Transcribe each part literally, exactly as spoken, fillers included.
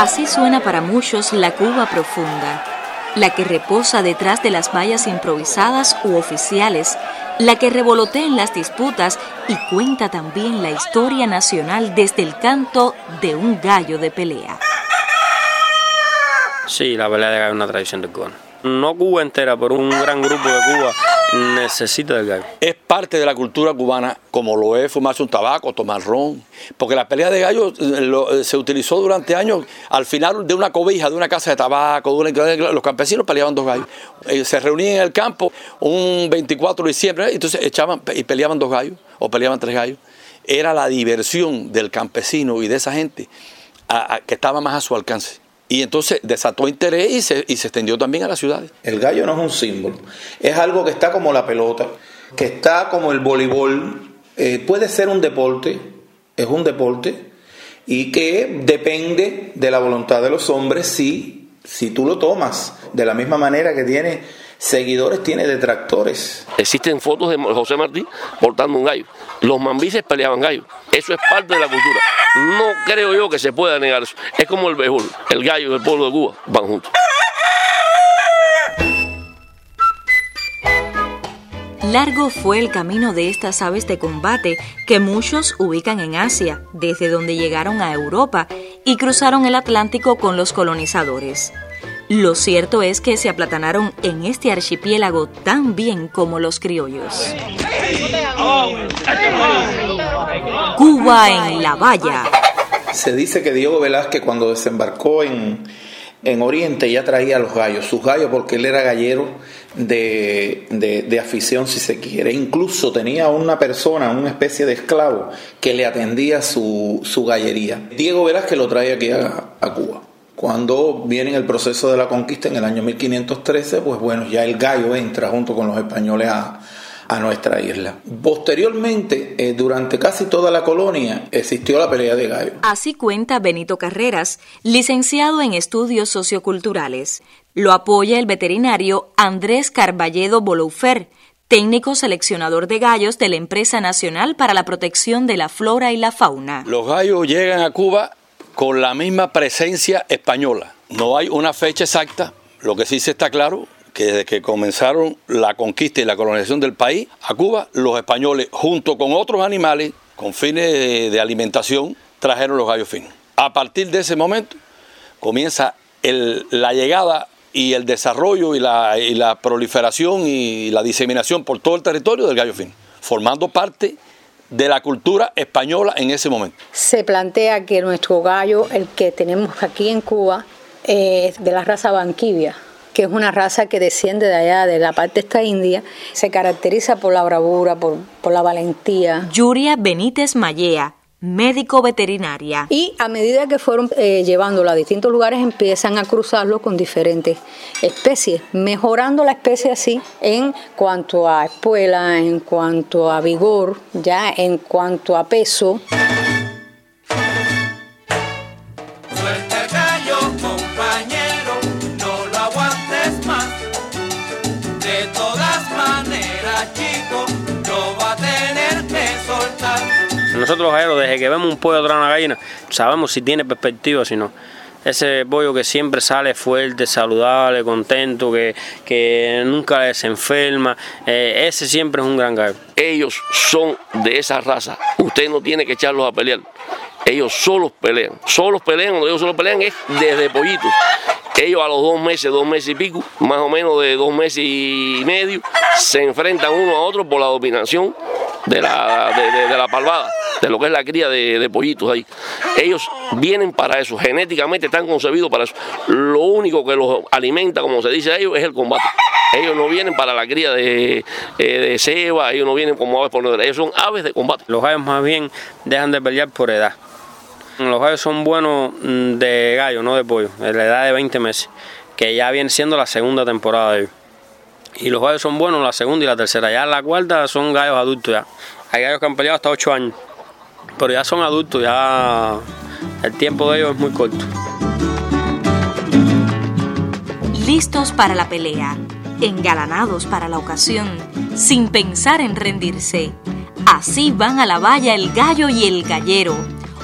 Así suena para muchos la Cuba profunda, la que reposa detrás de las vallas improvisadas u oficiales, la que revolotea en las disputas y cuenta también la historia nacional desde el canto de un gallo de pelea. Sí, la pelea de gallo es una tradición del cubano. No Cuba entera, pero un gran grupo de Cuba necesita del gallo. Es parte de la cultura cubana, como lo es fumarse un tabaco, tomar ron. Porque la pelea de gallo lo, se utilizó durante años. Al final de una cobija, de una casa de tabaco, de una, los campesinos peleaban dos gallos. Eh, se reunían en el campo un veinticuatro de diciembre, y entonces echaban y peleaban dos gallos, o peleaban tres gallos. Era la diversión del campesino y de esa gente a, a, que estaba más a su alcance. Y entonces desató interés y se, y se extendió también a las ciudades. El gallo no es un símbolo, es algo que está como la pelota, que está como el voleibol, eh, puede ser un deporte, es un deporte, y que depende de la voluntad de los hombres si, si tú lo tomas. De la misma manera que tiene seguidores, tiene detractores. Existen fotos de José Martí portando un gallo. Los mambises peleaban gallos. Eso es parte de la cultura. No creo yo que se pueda negar eso. Es como el béisbol. El gallo y el pueblo de Cuba van juntos. Largo fue el camino de estas aves de combate que muchos ubican en Asia, desde donde llegaron a Europa y cruzaron el Atlántico con los colonizadores. Lo cierto es que se aplatanaron en este archipiélago tan bien como los criollos. Cuba en la valla. Se dice que Diego Velázquez, cuando desembarcó en, en Oriente, ya traía los gallos, sus gallos, porque él era gallero de, de, de afición, si se quiere. Incluso tenía una persona, una especie de esclavo, que le atendía su, su gallería. Diego Velázquez lo trae aquí a, a Cuba. Cuando viene en el proceso de la conquista en el año mil quinientos trece, pues bueno, ya el gallo entra junto con los españoles a, a nuestra isla. Posteriormente, eh, durante casi toda la colonia, existió la pelea de gallo. Así cuenta Benito Carreras, licenciado en estudios socioculturales. Lo apoya el veterinario Andrés Carballedo Boloufer, técnico seleccionador de gallos de la Empresa Nacional para la Protección de la Flora y la Fauna. Los gallos llegan a Cuba con la misma presencia española. No hay una fecha exacta, lo que sí se está claro, que desde que comenzaron la conquista y la colonización del país, a Cuba, los españoles, junto con otros animales, con fines de, de alimentación, trajeron los gallos finos. A partir de ese momento, comienza el, la llegada y el desarrollo y la, y la proliferación y la diseminación por todo el territorio del gallo fino, formando parte de la cultura española en ese momento. Se plantea que nuestro gallo, el que tenemos aquí en Cuba, es de la raza Banquibia, que es una raza que desciende de allá, de la parte esta india, se caracteriza por la bravura, por, por la valentía. Yuria Benítez Mallea, médico veterinaria. Y a medida que fueron eh, llevándolo a distintos lugares, empiezan a cruzarlo con diferentes especies, mejorando la especie así en cuanto a espuela, en cuanto a vigor, ya en cuanto a peso. Nosotros los galleros, desde que vemos un pollo atrás de una gallina, sabemos si tiene perspectiva o si no. Ese pollo que siempre sale fuerte, saludable, contento, que, que nunca se enferma, eh, ese siempre es un gran gallo. Ellos son de esa raza, usted no tiene que echarlos a pelear. Ellos solos pelean, solos pelean, cuando ellos solo pelean es desde pollitos. Ellos a los dos meses, dos meses y pico, más o menos de dos meses y medio, se enfrentan uno a otro por la dominación de la, de, de, de la palvada, de lo que es la cría de, de pollitos ahí. Ellos vienen para eso, genéticamente están concebidos para eso. Lo único que los alimenta, como se dice a ellos, es el combate. Ellos no vienen para la cría de, de ceba, ellos no vienen como aves por nada, ellos son aves de combate. Los gallos más bien dejan de pelear por edad. Los gallos son buenos de gallo, no de pollo, de la edad de veinte meses, que ya viene siendo la segunda temporada de ellos. Y los gallos son buenos la segunda y la tercera, ya la cuarta son gallos adultos ya. Hay gallos que han peleado hasta ocho años, pero ya son adultos, ya el tiempo de ellos es muy corto. Listos para la pelea, engalanados para la ocasión, sin pensar en rendirse. Así van a la valla el gallo y el gallero.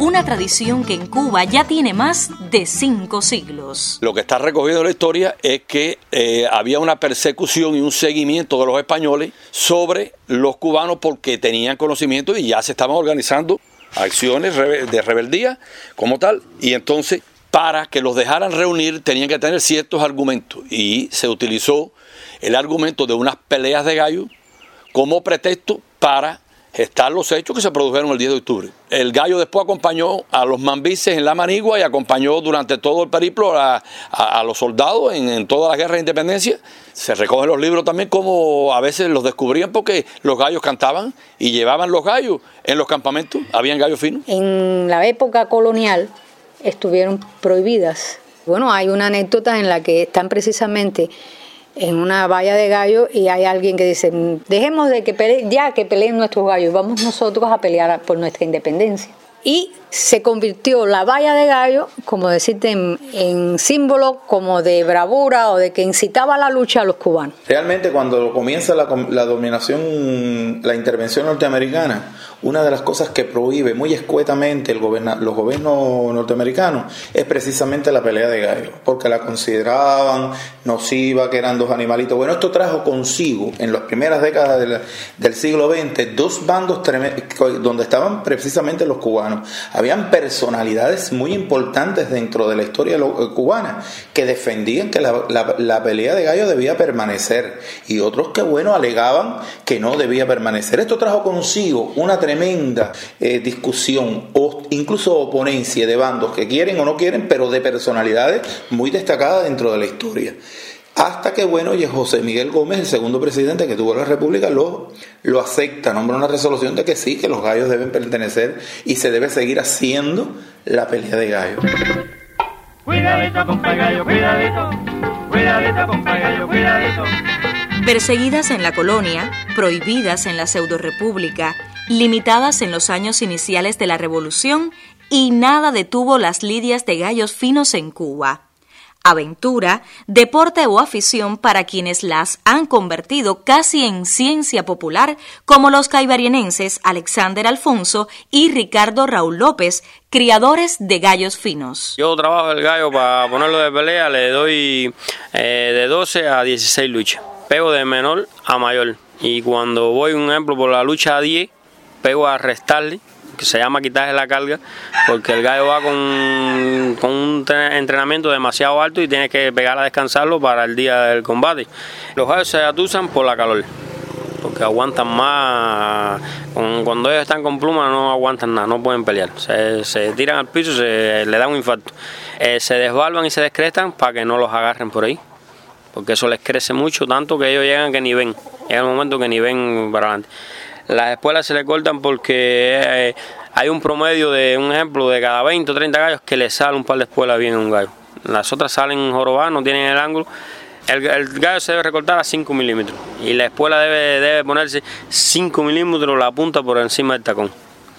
una tradición que en Cuba ya tiene más de cinco siglos. Lo que está recogido en la historia es que eh, había una persecución y un seguimiento de los españoles sobre los cubanos porque tenían conocimiento y ya se estaban organizando acciones de rebeldía como tal, y entonces para que los dejaran reunir tenían que tener ciertos argumentos y se utilizó el argumento de unas peleas de gallo como pretexto para gestar los hechos que se produjeron el diez de octubre. El gallo después acompañó a los mambises en la Manigua y acompañó durante todo el periplo a, a, a los soldados en, en toda la guerra de independencia. Se recogen los libros también como a veces los descubrían porque los gallos cantaban y llevaban los gallos en los campamentos. Habían gallos finos. En la época colonial estuvieron prohibidas. Bueno, hay una anécdota en la que están precisamente en una valla de gallos y hay alguien que dice, dejemos de que peleen, ya que peleen nuestros gallos, vamos nosotros a pelear por nuestra independencia. Y se convirtió la valla de gallo, como decirte, en, en símbolo como de bravura o de que incitaba a la lucha a los cubanos. Realmente cuando comienza la, la dominación, la intervención norteamericana, una de las cosas que prohíbe muy escuetamente el goberna, los gobiernos norteamericanos es precisamente la pelea de gallos, porque la consideraban nociva, que eran dos animalitos. Bueno, esto trajo consigo en las primeras décadas de la, del siglo veinte dos bandos tremendos, donde estaban precisamente los cubanos. Habían personalidades muy importantes dentro de la historia cubana que defendían que la, la, la pelea de gallos debía permanecer y otros que, bueno, alegaban que no debía permanecer. Esto trajo consigo una tremenda eh, discusión o incluso oponencia de bandos que quieren o no quieren, pero de personalidades muy destacadas dentro de la historia. Hasta que, bueno, José Miguel Gómez, el segundo presidente que tuvo la República, lo, lo acepta, nombra una resolución de que sí, que los gallos deben pertenecer y se debe seguir haciendo la pelea de gallos. Cuidadito, compa gallo, cuidadito, cuidadito, compa gallo, cuidadito. Perseguidas en la colonia, prohibidas en la pseudorrepública, limitadas en los años iniciales de la Revolución, y nada detuvo las lidias de gallos finos en Cuba. Aventura, deporte o afición para quienes las han convertido casi en ciencia popular, como los caibarienenses Alexander Alfonso y Ricardo Raúl López, criadores de gallos finos. Yo trabajo el gallo para ponerlo de pelea, le doy eh, de doce a dieciséis luchas. Pego de menor a mayor. Y cuando voy, un ejemplo, por la lucha a diez, pego a restarle, que se llama quitarle la carga, porque el gallo va con, con un entrenamiento demasiado alto y tienes que pegar a descansarlo para el día del combate. Los gallos se atusan por la calor, porque aguantan más. Cuando ellos están con plumas no aguantan nada, no pueden pelear. Se, se tiran al piso, se le da un infarto. Eh, se desbalvan y se descrestan para que no los agarren por ahí, porque eso les crece mucho, tanto que ellos llegan que ni ven. Llega el momento que ni ven para adelante. Las espuelas se le cortan porque eh, hay un promedio de, un ejemplo, de cada veinte o treinta gallos que le sale un par de espuelas bien a un gallo. Las otras salen jorobadas, no tienen el ángulo. El, el gallo se debe recortar a cinco milímetros y la espuela debe, debe ponerse cinco milímetros la punta por encima del tacón.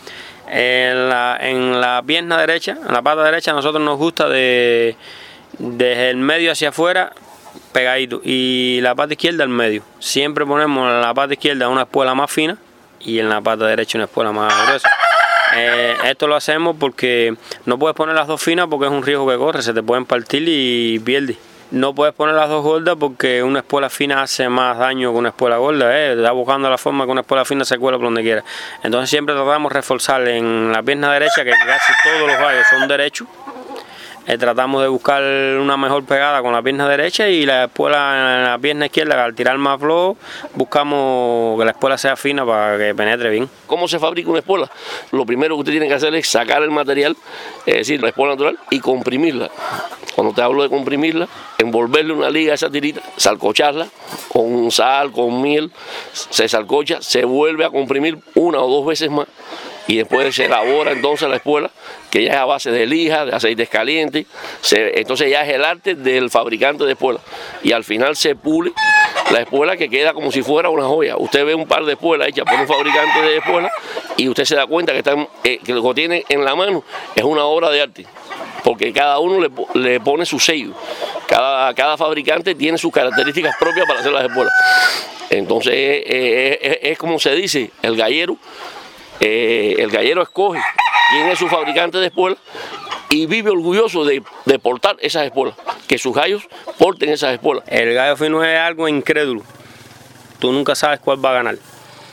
En la, en la pierna derecha, en la pata derecha, a nosotros nos gusta de, desde el medio hacia afuera, pegadito, y la pata izquierda al medio. Siempre ponemos en la pata izquierda una espuela más fina y en la pata derecha una espuela más gruesa. Eh, esto lo hacemos porque no puedes poner las dos finas porque es un riesgo que corre, se te pueden partir y pierdes. No puedes poner las dos gordas porque una espuela fina hace más daño que una espuela gorda, eh. Está buscando la forma que una espuela fina se cuela por donde quiera. Entonces siempre tratamos de reforzar en la pierna derecha, que casi todos los gallos son derechos. Eh, tratamos de buscar una mejor pegada con la pierna derecha y la espuela en la pierna izquierda, al tirar más flojo, buscamos que la espuela sea fina para que penetre bien. ¿Cómo se fabrica una espuela? Lo primero que usted tiene que hacer es sacar el material, es decir, la espuela natural, y comprimirla. Cuando te hablo de comprimirla, envolverle una liga a esa tirita, salcocharla con sal, con miel, se salcocha, se vuelve a comprimir una o dos veces más y después se elabora entonces la espuela, que ya es a base de lija, de aceites calientes, se, entonces ya es el arte del fabricante de espuelas y al final se pule la espuela que queda como si fuera una joya. Usted ve un par de espuelas hechas por un fabricante de espuelas y usted se da cuenta que, están, eh, que lo que tiene en la mano es una obra de arte, porque cada uno le, le pone su sello, cada, cada fabricante tiene sus características propias para hacer las espuelas. Entonces eh, es, es como se dice, el gallero, eh, el gallero escoge quién es su fabricante de espuelas y vive orgulloso de, de portar esas espuelas, que sus gallos porten esas espuelas. El gallo fino es algo incrédulo. Tú nunca sabes cuál va a ganar.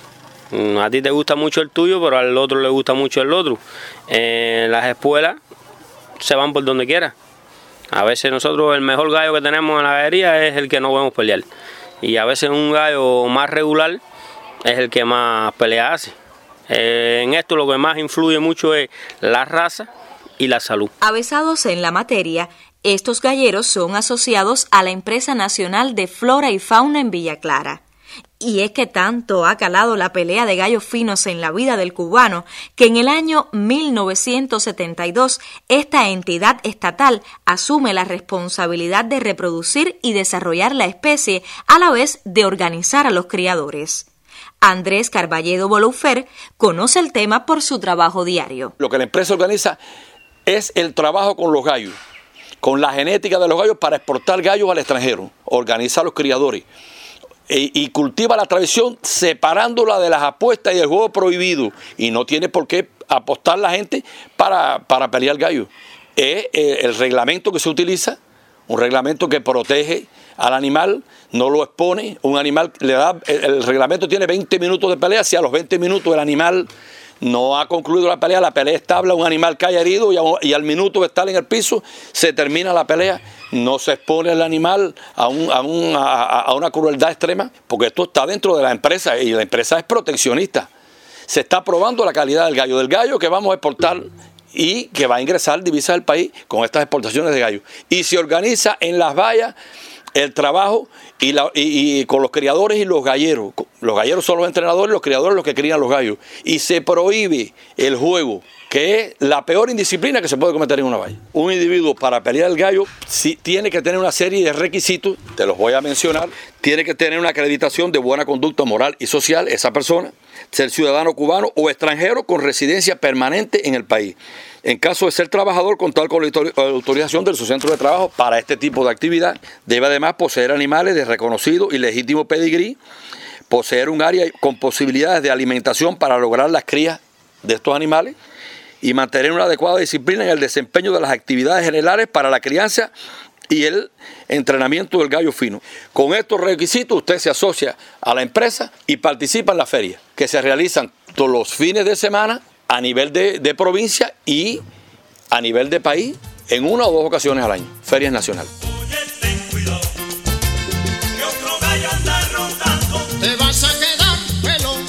A ti te gusta mucho el tuyo, pero al otro le gusta mucho el otro. Eh, las espuelas se van por donde quiera. A veces nosotros el mejor gallo que tenemos en la galería es el que no vemos pelear. Y a veces un gallo más regular es el que más pelea hace. Eh, en esto lo que más influye mucho es la raza y la salud. Avesados en la materia, estos galleros son asociados a la Empresa Nacional de Flora y Fauna en Villa Clara. Y es que tanto ha calado la pelea de gallos finos en la vida del cubano que en el año mil novecientos setenta y dos esta entidad estatal asume la responsabilidad de reproducir y desarrollar la especie a la vez de organizar a los criadores. Andrés Carballedo Boloufer conoce el tema por su trabajo diario. Lo que la empresa organiza es el trabajo con los gallos, con la genética de los gallos para exportar gallos al extranjero, organiza a los criadores. Y cultiva la tradición separándola de las apuestas y del juego prohibido. Y no tiene por qué apostar la gente para, para pelear gallo. Es el reglamento que se utiliza, un reglamento que protege al animal, no lo expone. Un animal le da, el, el reglamento tiene veinte minutos de pelea. Si a los veinte minutos el animal no ha concluido la pelea, la pelea estable, un animal cae herido y, a, y al minuto de estar en el piso se termina la pelea. No se expone el animal a, un, a, un, a, a una crueldad extrema, porque esto está dentro de la empresa y la empresa es proteccionista. Se está probando la calidad del gallo, del gallo que vamos a exportar y que va a ingresar divisas del país con estas exportaciones de gallo. Y se organiza en las vallas el trabajo y, la, y, y con los criadores y los galleros. Los galleros son los entrenadores, los criadores los que crían los gallos. Y se prohíbe el juego, que es la peor indisciplina que se puede cometer en una valla. Un individuo para pelear el gallo sí, tiene que tener una serie de requisitos, te los voy a mencionar. Tiene que tener una acreditación de buena conducta moral y social, esa persona, ser ciudadano cubano o extranjero con residencia permanente en el país. En caso de ser trabajador, contar con la autorización de su centro de trabajo para este tipo de actividad. Debe además poseer animales de reconocido y legítimo pedigrí, poseer un área con posibilidades de alimentación para lograr las crías de estos animales y mantener una adecuada disciplina en el desempeño de las actividades generales para la crianza y el entrenamiento del gallo fino. Con estos requisitos usted se asocia a la empresa y participa en la feria, que se realizan todos los fines de semana a nivel de, de provincia y a nivel de país en una o dos ocasiones al año, ferias nacionales. Oye, ten cuidado, que otro gallo anda rondando. Te vas a quedar pelón,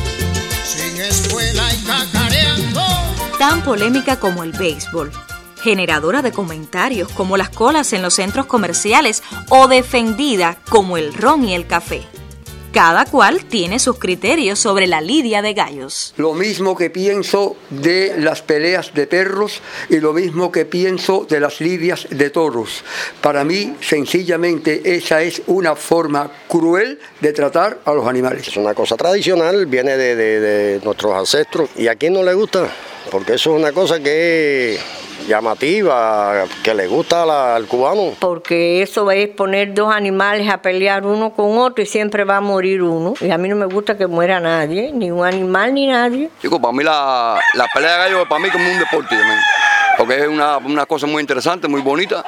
sin escuela y cacareando. Tan polémica como el béisbol, generadora de comentarios como las colas en los centros comerciales o defendida como el ron y el café. Cada cual tiene sus criterios sobre la lidia de gallos. Lo mismo que pienso de las peleas de perros y lo mismo que pienso de las lidias de toros. Para mí, sencillamente, esa es una forma cruel de tratar a los animales. Es una cosa tradicional, viene de, de, de nuestros ancestros. ¿Y a quién no le gusta? Porque eso es una cosa que es llamativa, que le gusta a la, al cubano. Porque eso es poner dos animales a pelear uno con otro y siempre va a morir uno. Y a mí no me gusta que muera nadie, ni un animal ni nadie. Chico, para mí la, la pelea de gallos para mí como un deporte también. Porque es una, una cosa muy interesante, muy bonita.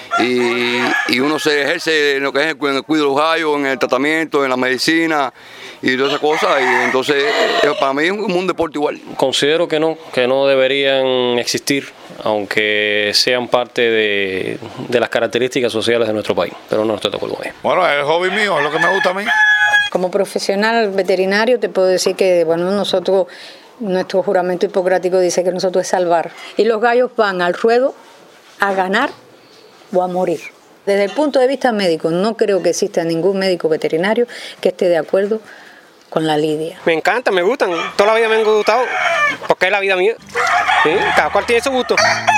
Y, y uno se ejerce en lo que es el, en el cuidado de los gallos, en el tratamiento, en la medicina y todas esas cosas. Y entonces para mí es como un deporte igual. Considero que no, que no deberían existir, aunque sean parte de, de las características sociales de nuestro país, pero no estoy de acuerdo con ello. Bueno, es el hobby mío, es lo que me gusta a mí. Como profesional veterinario te puedo decir que, bueno, nosotros, nuestro juramento hipocrático dice que nosotros es salvar. Y los gallos van al ruedo a ganar o a morir. Desde el punto de vista médico, no creo que exista ningún médico veterinario que esté de acuerdo con la lidia. Me encanta, me gustan, toda la vida me han gustado, porque es la vida mía. ¿Sí? Cada cual tiene su gusto.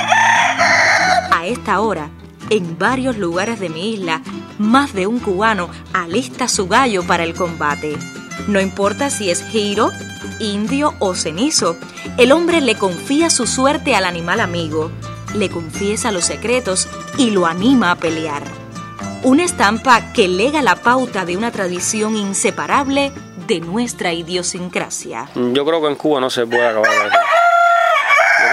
A esta hora, en varios lugares de mi isla, más de un cubano alista su gallo para el combate. No importa si es giro, indio o cenizo, el hombre le confía su suerte al animal amigo, le confiesa los secretos y lo anima a pelear. Una estampa que lega la pauta de una tradición inseparable de nuestra idiosincrasia. Yo creo que en Cuba no se puede acabar eso. Yo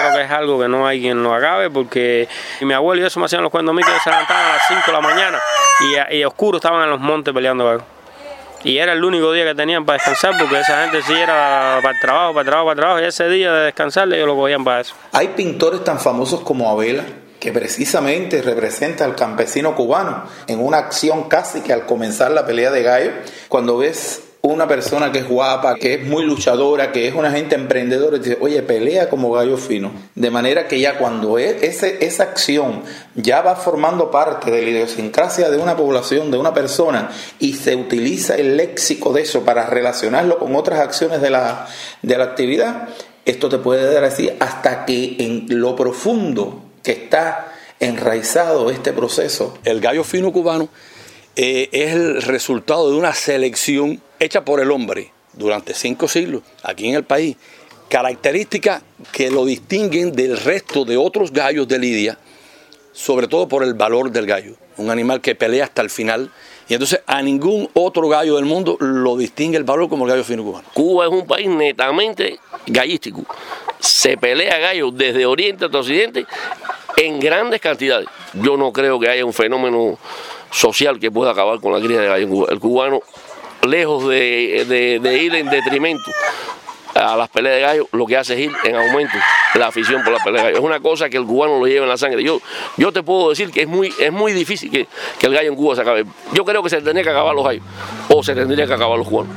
creo que es algo que no hay quien lo acabe, porque mi abuelo y eso me hacían los cuentos a mí que se levantaban a las cinco de la mañana y, y oscuro estaban en los montes peleando gallos. Y era el único día que tenían para descansar, porque esa gente sí era para el trabajo, para el trabajo, para el trabajo, y ese día de descansar ellos lo cogían para eso. Hay pintores tan famosos como Abela, que precisamente representa al campesino cubano en una acción casi que al comenzar la pelea de gallo, cuando ves una persona que es guapa, que es muy luchadora, que es una gente emprendedora, y dice, oye, pelea como gallo fino. De manera que ya cuando es, ese, esa acción ya va formando parte de la idiosincrasia de una población, de una persona, y se utiliza el léxico de eso para relacionarlo con otras acciones de la, de la actividad, esto te puede dar así hasta que en lo profundo que está enraizado este proceso. El gallo fino cubano eh, es el resultado de una selección hecha por el hombre durante cinco siglos aquí en el país, características que lo distinguen del resto de otros gallos de lidia, sobre todo por el valor del gallo, un animal que pelea hasta el final, y entonces a ningún otro gallo del mundo lo distingue el valor como el gallo fino cubano. Cuba es un país netamente gallístico, se pelea gallo desde oriente hasta occidente en grandes cantidades. Yo no creo que haya un fenómeno social que pueda acabar con la cría de gallo en Cuba. El cubano, lejos de, de, de ir en detrimento a las peleas de gallo, lo que hace es ir en aumento la afición por la pelea de gallo. Es una cosa que el cubano lo lleva en la sangre. Yo, yo te puedo decir que es muy, es muy difícil que, que el gallo en Cuba se acabe. Yo creo que se tendría que acabar los gallos o se tendría que acabar los cubanos.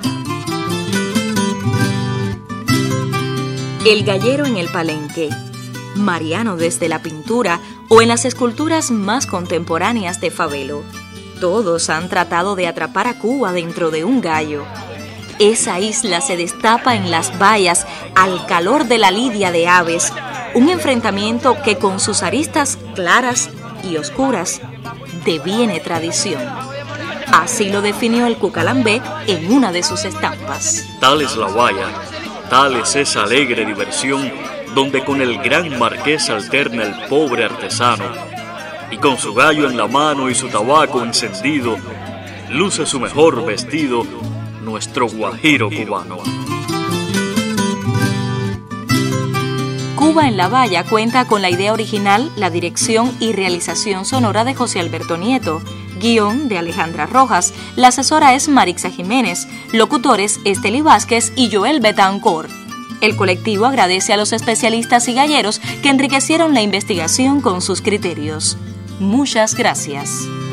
El gallero en el Palenque, Mariano desde la pintura o en las esculturas más contemporáneas de Fabelo. Todos han tratado de atrapar a Cuba dentro de un gallo. Esa isla se destapa en las bayas al calor de la lidia de aves, un enfrentamiento que con sus aristas claras y oscuras deviene tradición. Así lo definió el Cucalambé en una de sus estampas. Tal es la guaya, tal es esa alegre diversión donde con el gran marqués alterna el pobre artesano, y con su gallo en la mano y su tabaco encendido, luce su mejor vestido nuestro guajiro cubano. Cuba en la Valla cuenta con la idea original, la dirección y realización sonora de José Alberto Nieto, guión de Alejandra Rojas, la asesora es Marixa Jiménez, locutores Esteli Vázquez y Joel Betancourt. El colectivo agradece a los especialistas y galleros que enriquecieron la investigación con sus criterios. Muchas gracias.